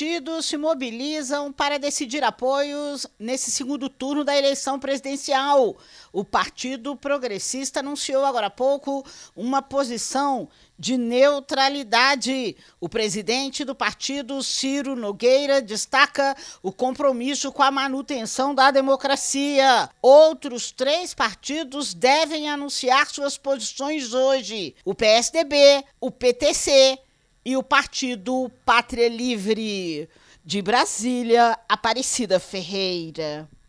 partidos se mobilizam para decidir apoios nesse segundo turno da eleição presidencial. O Partido Progressista anunciou agora há pouco uma posição de neutralidade. O presidente do partido, Ciro Nogueira, destaca o compromisso com a manutenção da democracia. Outros 3 partidos devem anunciar suas posições hoje: o PSDB, o PTC e o Partido Pátria Livre. De Brasília, Aparecida Ferreira.